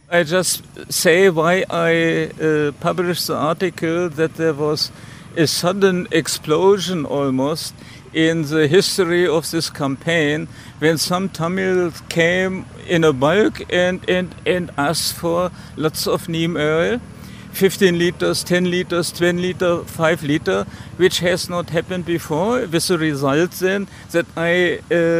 I just say why I published the article, that there was a sudden explosion almost in the history of this campaign when some Tamils came in a bulk and asked for lots of neem oil, 15 liters, 10 liters, 20 liters, 5 liters, which has not happened before, with the result then that I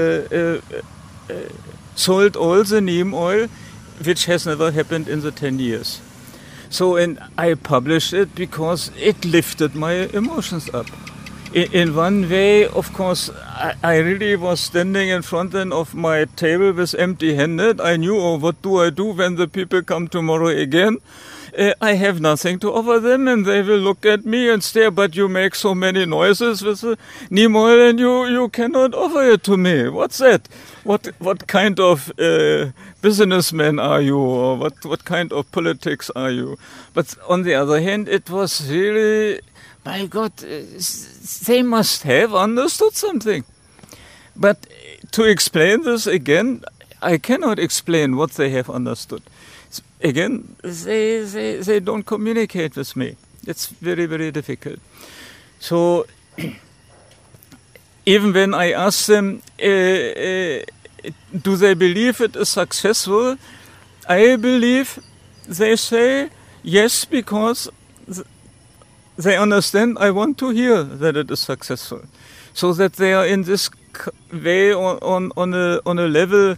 sold all the neem oil, which has never happened in the 10 years. So, and I published it because it lifted my emotions up. In one way, of course, I really was standing in front of my table with empty-handed. I knew, oh, what do I do when the people come tomorrow again? I have nothing to offer them, and they will look at me and stare, but you make so many noises with the neem oil and you cannot offer it to me. What's that? What kind of businessman are you, or what kind of politics are you? But on the other hand, it was really, my God, they must have understood something. But to explain this again, I cannot explain what they have understood. Again, they don't communicate with me. It's very, very difficult. So even when I ask them, do they believe it is successful? I believe they say yes, because they understand I want to hear that it is successful. So that they are in this way on a level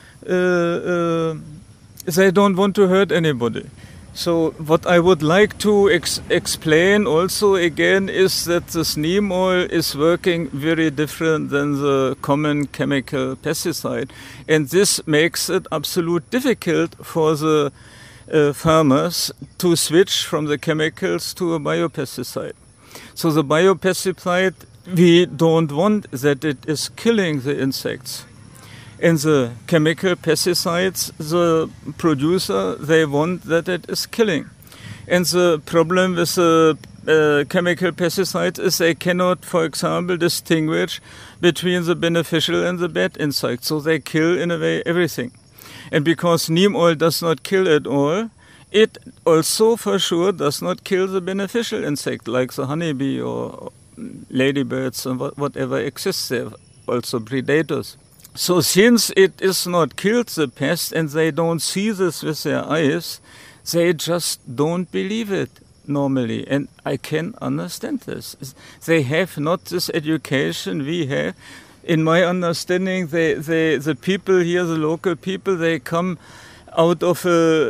they don't want to hurt anybody. So what I would like to explain also again is that this neem oil is working very different than the common chemical pesticide. And this makes it absolutely difficult for the farmers to switch from the chemicals to a biopesticide. So the biopesticide, we don't want that it is killing the insects. In the chemical pesticides, the producer, they want that it is killing. And the problem with the chemical pesticides is they cannot, for example, distinguish between the beneficial and the bad insects. So they kill, in a way, everything. And because neem oil does not kill at all, it also, for sure, does not kill the beneficial insect, like the honeybee or ladybirds and whatever exists there, also predators. So since it is not killed the pest and they don't see this with their eyes, they just don't believe it normally. And I can understand this. They have not this education we have. In my understanding, the people here, the local people, they come out of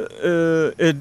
a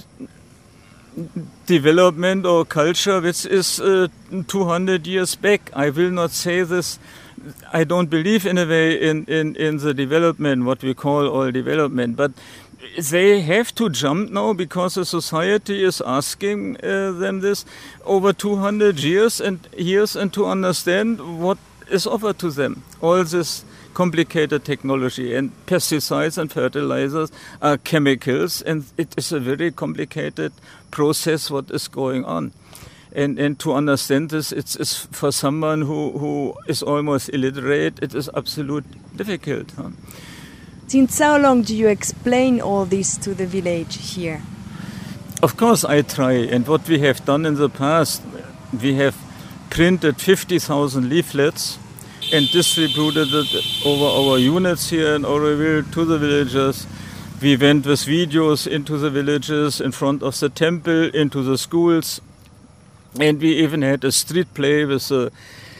development or culture which is 200 years back. I will not say this. I don't believe in a way in the development, what we call all development, but they have to jump now because the society is asking them this over 200 years and to understand what is offered to them. All this complicated technology, and pesticides and fertilizers are chemicals, and it is a very complicated process what is going on. And to understand this, it's for someone who is almost illiterate, it is absolutely difficult. Huh? Since how long do you explain all this to the village here? Of course I try, and what we have done in the past, we have printed 50,000 leaflets and distributed it over our units here in Oroville to the villagers. We went with videos into the villages, in front of the temple, into the schools. And we even had a street play with a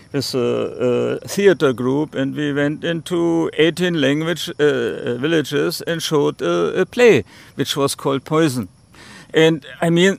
theater group, and we went into 18 villages and showed a play which was called Poison. And I mean,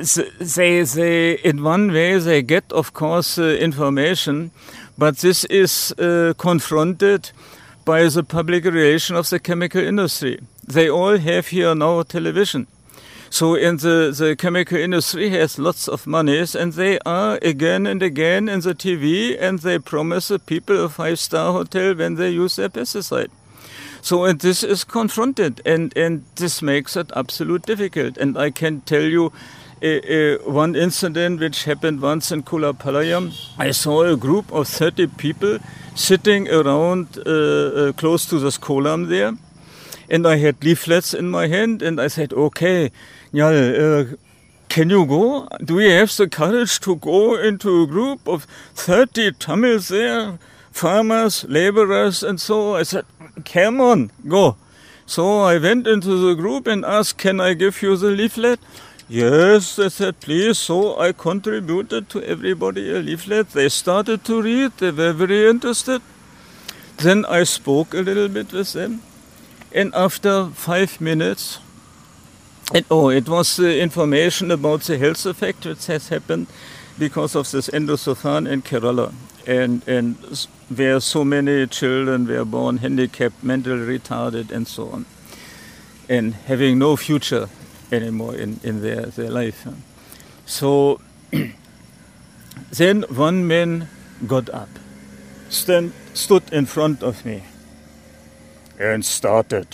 they in one way they get, of course, information, but this is confronted by the public relation of the chemical industry. They all have here now television. So in the chemical industry has lots of monies, and they are again and again in the TV, and they promise the people a 5-star hotel when they use their pesticide. So and this is confronted, and this makes it absolutely difficult. And I can tell you one incident which happened once in Kulapalayam. I saw a group of 30 people sitting around close to this kolam there. And I had leaflets in my hand, and I said, okay, Njal, can you go? Do we have the courage to go into a group of 30 Tamils there, farmers, laborers, and so? I said, come on, go. So I went into the group and asked, can I give you the leaflet? Yes, they said, please. So I contributed to everybody a leaflet. They started to read. They were very interested. Then I spoke a little bit with them. And after 5 minutes, it was the information about the health effect which has happened because of this endosulfan in Kerala. And where so many children were born handicapped, mentally retarded, and so on. And having no future anymore in their life. So then one man got up, stood in front of me, and started.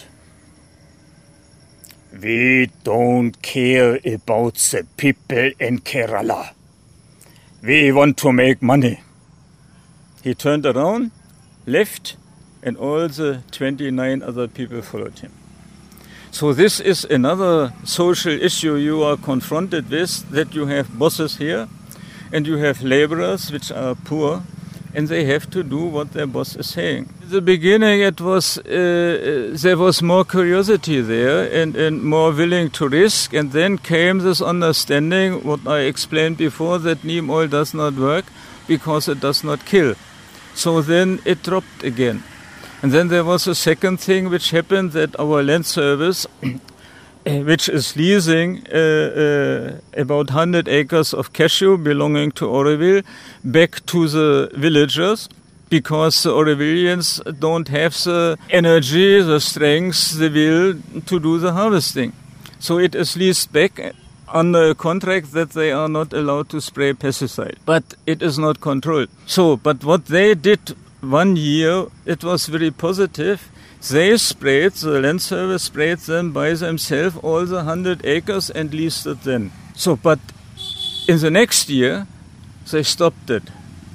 We don't care about the people in Kerala. We want to make money. He turned around, left, and all the 29 other people followed him. So this is another social issue you are confronted with, that you have bosses here and you have laborers which are poor and they have to do what their boss is saying. In the beginning it was there was more curiosity there and more willing to risk, and then came this understanding, what I explained before, that neem oil does not work because it does not kill. So then it dropped again. And then there was a second thing which happened, that our land service, which is leasing about 100 acres of cashew belonging to Oroville back to the villagers, because the Orovillians don't have the energy, the strength, the will to do the harvesting. So it is leased back under a contract that they are not allowed to spray pesticide. But it is not controlled. So, but what they did 1 year, it was very positive. They sprayed, the land service sprayed them by themselves, all the 100 acres, and leased it then. So, but in the next year, they stopped it.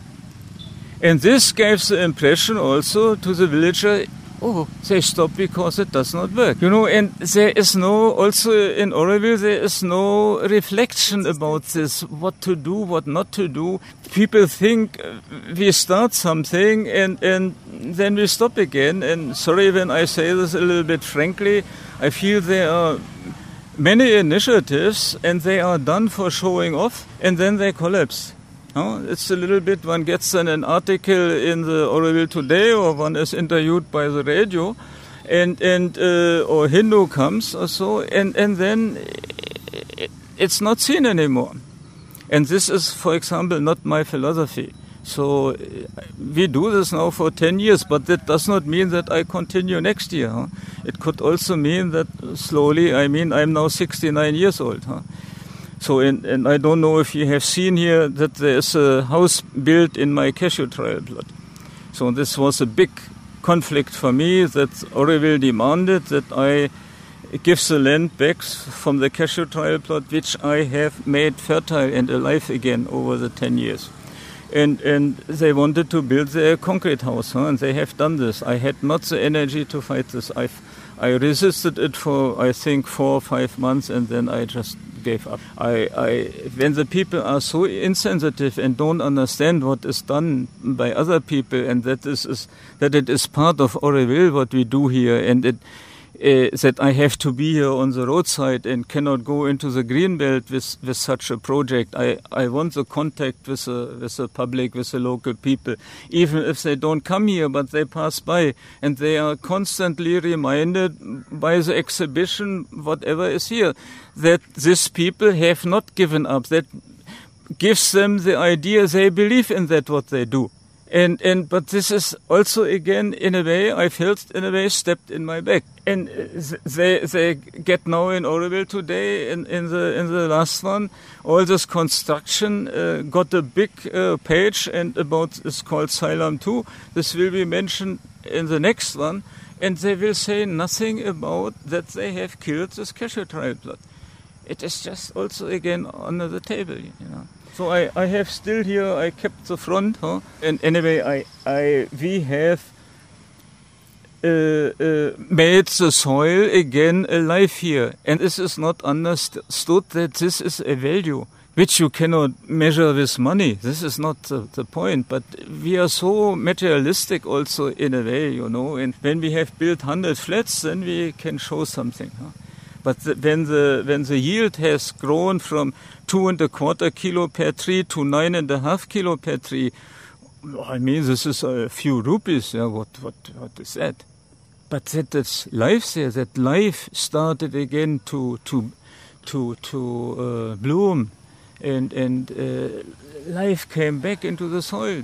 And this gave the impression also to the villager, oh, they stopped because it does not work. You know, and there is no, also in Oroville, there is no reflection about this, what to do, what not to do. People think we start something and then we stop again. And sorry when I say this a little bit frankly, I feel there are many initiatives and they are done for showing off and then they collapse. It's a little bit, one gets an article in the Oroville Today, or one is interviewed by the radio, and or Hindu comes or so, and then it's not seen anymore. And this is, for example, not my philosophy. So we do this now for 10 years, but that does not mean that I continue next year. It could also mean that slowly, I'm now 69 years old. So, and I don't know if you have seen here that there is a house built in my cashew trial plot. So this was a big conflict for me, that Oroville demanded that I give the land back from the cashew trial plot, which I have made fertile and alive again over the 10 years. And they wanted to build their concrete house, and they have done this. I had not the energy to fight this. I resisted it for, I think, 4 or 5 months, and then I just gave up. When the people are so insensitive and don't understand what is done by other people, and that it is part of Oroville what we do here, and that I have to be here on the roadside and cannot go into the green belt with such a project. I want the contact with the public, with the local people, even if they don't come here, but they pass by, and they are constantly reminded by the exhibition, whatever is here, that these people have not given up. That gives them the idea they believe in that what they do. But this is also, again, in a way, I felt in a way stepped in my back. And they get now in Oroville today, in the last one, all this construction got a big page, and it's called Silam 2. This will be mentioned in the next one, and they will say nothing about that they have killed this cashew trial plot. It is just also, again, under the table, you know. So I have still here, I kept the front, and anyway, we have made the soil again alive here. And this is not understood that this is a value which you cannot measure with money. This is not the point. But we are so materialistic also in a way, you know. And when we have built 100 flats, then we can show something. Huh? But when the yield has grown from 2.25 kilo per tree to 9.5 kilo per tree, I mean, this is a few rupees. Yeah, what is that? But that's life there. That life started again to bloom, and life came back into the soil.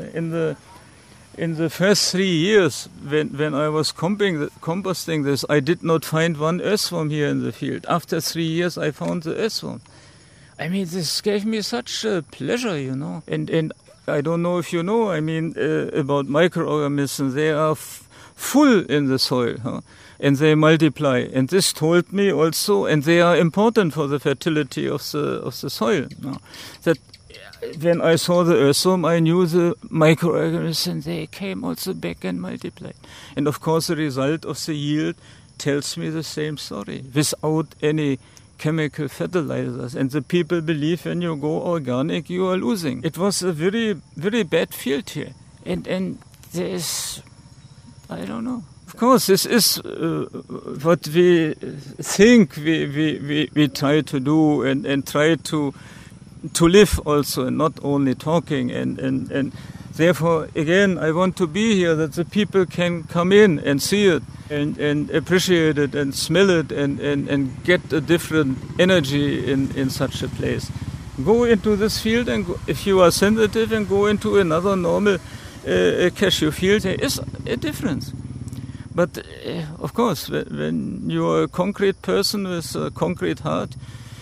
In the first 3 years, when I was composting this, I did not find one earthworm here in the field. After 3 years, I found the earthworm. I mean, this gave me such a pleasure, you know. And I don't know if you know, I mean, about microorganisms. They are full in the soil, huh? And they multiply. And this told me also, and they are important for the fertility of the soil. No? That when I saw the earthworm, I knew the microorganisms, they came also back and multiplied. And of course, the result of the yield tells me the same story, without any chemical fertilizers. And the people believe when you go organic, you are losing. It was a very, very bad field here. And there is, I don't know. Of course, this is what we think we try to do and try to live also, and not only talking. And therefore, again, I want to be here that the people can come in and see it and appreciate it and smell it and get a different energy in such a place. Go into this field, and if you are sensitive, and go into another normal cashew field, there is a difference. But of course, when you are a concrete person with a concrete heart,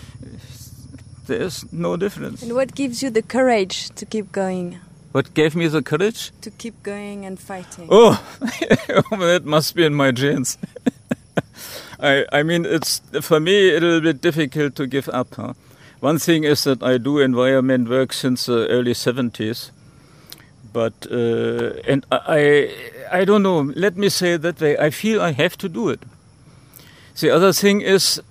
there's no difference. And what gives you the courage to keep going? What gave me the courage? To keep going and fighting. Oh, that must be in my genes. I mean, it's for me a little bit difficult to give up. Huh? One thing is that I do environment work since the early 70s. But, and I don't know, let me say it that way, I feel I have to do it. The other thing is,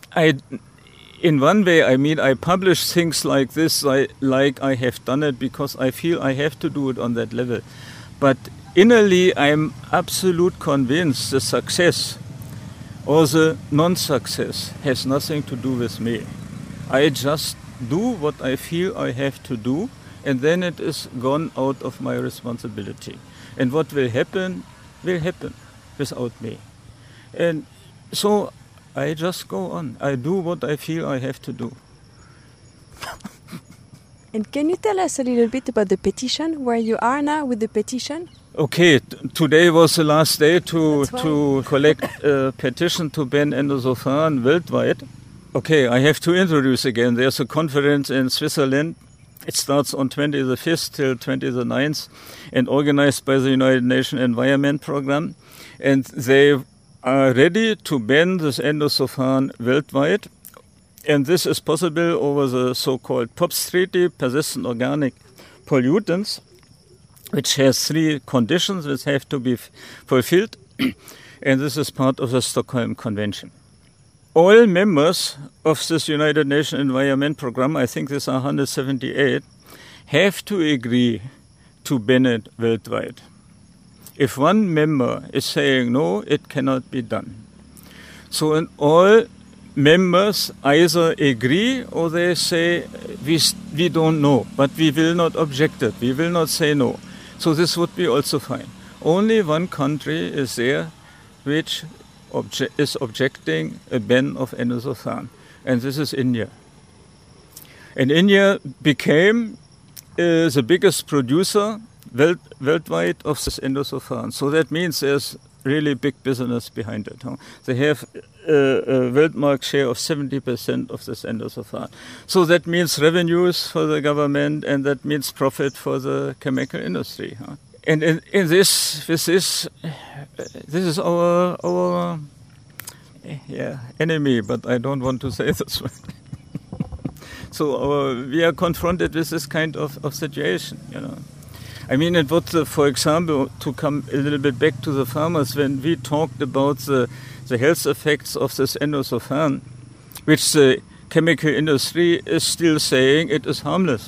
in one way, I mean, I publish things like this, like I have done it because I feel I have to do it on that level. But innerly, I'm absolutely convinced the success or the non-success has nothing to do with me. I just do what I feel I have to do, and then it is gone out of my responsibility. And what will happen without me. And so I just go on. I do what I feel I have to do. And can you tell us a little bit about the petition, where you are now with the petition? Okay, today was the last day to collect a petition to ban endosophan worldwide. Okay, I have to introduce again. There's a conference in Switzerland. It starts on 25th till 29th and organized by the United Nations Environment Programme. And they are ready to ban this endosophan worldwide. And this is possible over the so-called POPs Treaty, Persistent Organic Pollutants, which has 3 conditions which have to be fulfilled. And this is part of the Stockholm Convention. All members of this United Nations Environment Programme, I think these are 178, have to agree to ban it worldwide. If one member is saying no, it cannot be done. So in all members either agree or they say we don't know, but we will not object it, we will not say no. So this would be also fine. Only one country is there which is objecting a ban of endosophan, and this is India. And India became the biggest producer worldwide of this endosophan. So that means there's really big business behind it. Huh? They have a world market share of 70% of this endosophan. So that means revenues for the government, and that means profit for the chemical industry. Huh? And this is our enemy, but I don't want to say this one. So we are confronted with this kind of situation, you know. I mean, it would, for example, to come a little bit back to the farmers, when we talked about the health effects of this endosulfan, which the chemical industry is still saying it is harmless.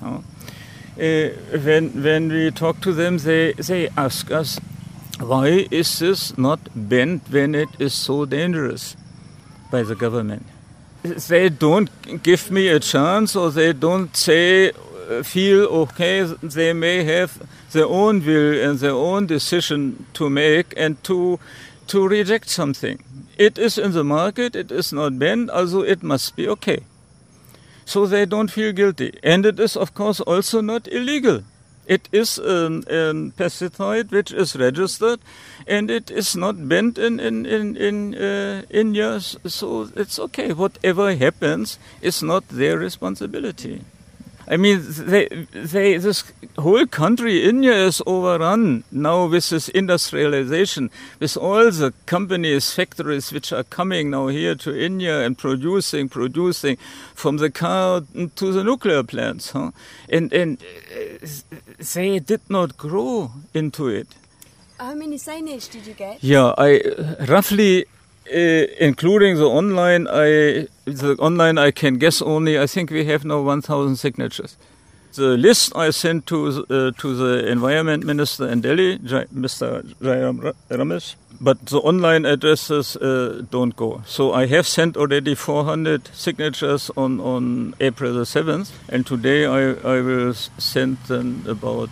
When we talk to them, they ask us, why is this not banned when it is so dangerous by the government? They don't give me a chance, or they don't feel okay, they may have their own will and their own decision to make and to reject something. It is in the market, it is not banned, also it must be okay. So they don't feel guilty. And it is, of course, also not illegal. It is a pesticide which is registered, and it is not banned in India, so it's okay. Whatever happens is not their responsibility. I mean, this whole country, India, is overrun now with this industrialization, with all the companies, factories which are coming now here to India and producing from the car to the nuclear plants. And they did not grow into it. How many signage did you get? Yeah, I roughly... including the online, I can guess only, I think we have now 1,000 signatures. The list I sent to the Environment Minister in Delhi, Mr. Jairam Ramesh, but the online addresses don't go. So I have sent already 400 signatures on April the 7th, and today I will send them about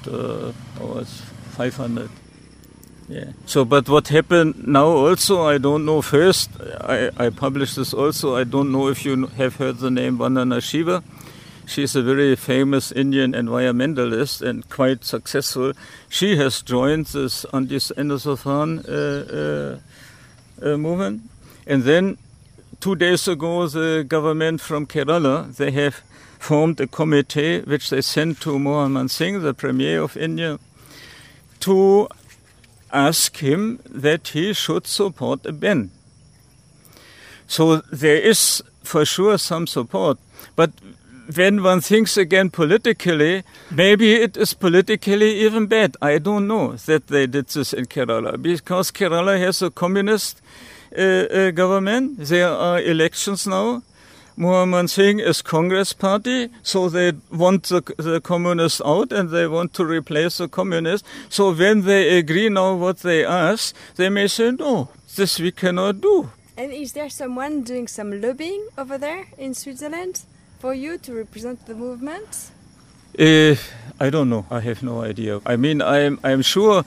500. Yeah. So, but what happened now also, I don't know. First, I published this also. I don't know if you have heard the name Vandana Shiva. She's a very famous Indian environmentalist and quite successful. She has joined this anti-endosulfan movement. And then 2 days ago, the government from Kerala, they have formed a committee which they sent to Manmohan Singh, the Premier of India, to ask him that he should support a ban. So there is for sure some support. But when one thinks again politically, maybe it is politically even bad. I don't know that they did this in Kerala, because Kerala has a communist government. There are elections now. Manmohan Singh is Congress party, so they want the communists out and they want to replace the communists. So when they agree now what they ask, they may say, no, this we cannot do. And is there someone doing some lobbying over there in Switzerland for you to represent the movement? I don't know. I have no idea. I mean, I'm sure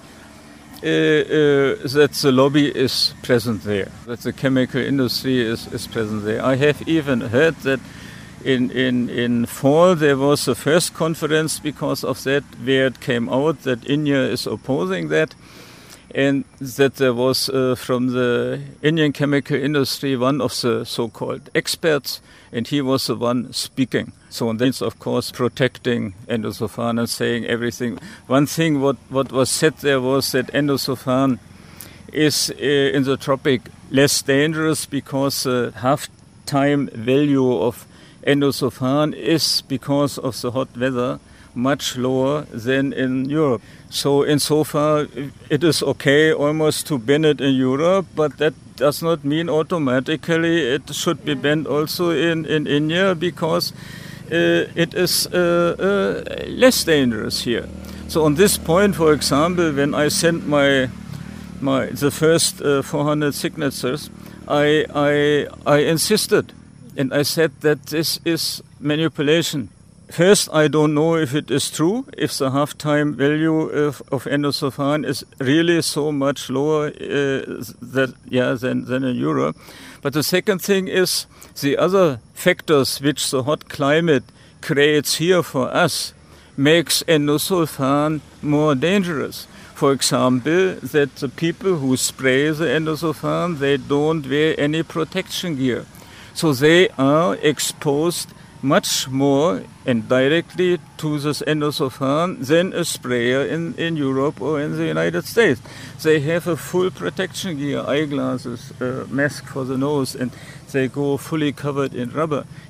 that the lobby is present there, that the chemical industry is present there. I have even heard that in fall there was the first conference because of that, where it came out that India is opposing that, and that there was from the Indian chemical industry one of the so-called experts, and he was the one speaking. So that's, of course, protecting endosulfan and saying everything. One thing what was said there was that endosulfan is in the tropic less dangerous because the half-time value of endosulfan is, because of the hot weather, much lower than in Europe. So insofar it is okay almost to ban it in Europe, but that does not mean automatically it should be banned also in India, because it is less dangerous here. So on this point, for example, when I sent the first 400 signatures, I insisted, and I said that this is manipulation. First, I don't know if it is true, if the half-time value of endosulfan is really so much lower than in Europe. But the second thing is the other factors which the hot climate creates here for us makes endosulfan more dangerous. For example, that the people who spray the endosulfan, they don't wear any protection gear. So they are exposed much more and directly to this endosulfan than a sprayer in Europe or in the United States. They have a full protection gear, eyeglasses, mask for the nose, and they go fully covered in rubber.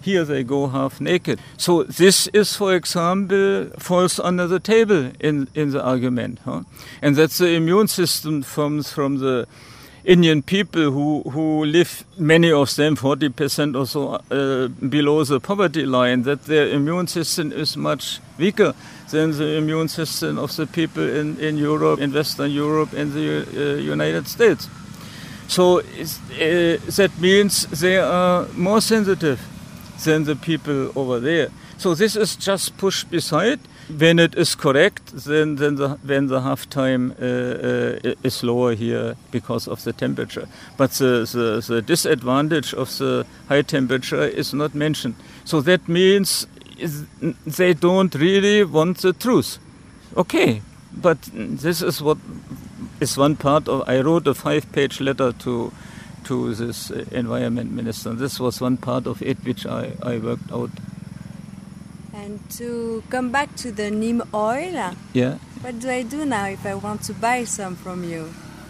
Here they go half naked. So this is, for example, falls under the table in the argument. Huh? And that's the immune system from the Indian people who live, many of them, 40% or so, below the poverty line, that their immune system is much weaker than the immune system of the people in Europe, in Western Europe, and the United States. So that means they are more sensitive than the people over there. So this is just pushed beside. When it is correct, then when the half-time is lower here because of the temperature. But the disadvantage of the high temperature is not mentioned. So that means they don't really want the truth. Okay, but this is what is one part of. I wrote a 5-page letter to this environment minister. This was one part of it which I worked out. And to come back to the neem oil, yeah. What do I do now if I want to buy some from you?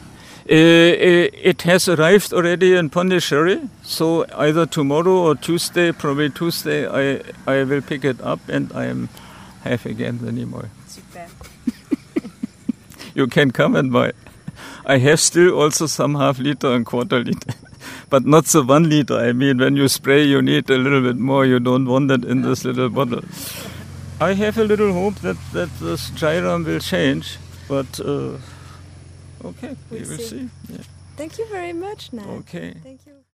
It has arrived already in Pondicherry, so either tomorrow or Tuesday, probably Tuesday, I will pick it up and I have again the neem oil. Super. You can come and buy. I have still also some half-liter and quarter-liter. But not the 1 liter. I mean, when you spray, you need a little bit more. You don't want it in this little bottle. I have a little hope that this gyrum will change. But, okay, we will see. Yeah. Thank you very much, Niall. Okay. Thank you.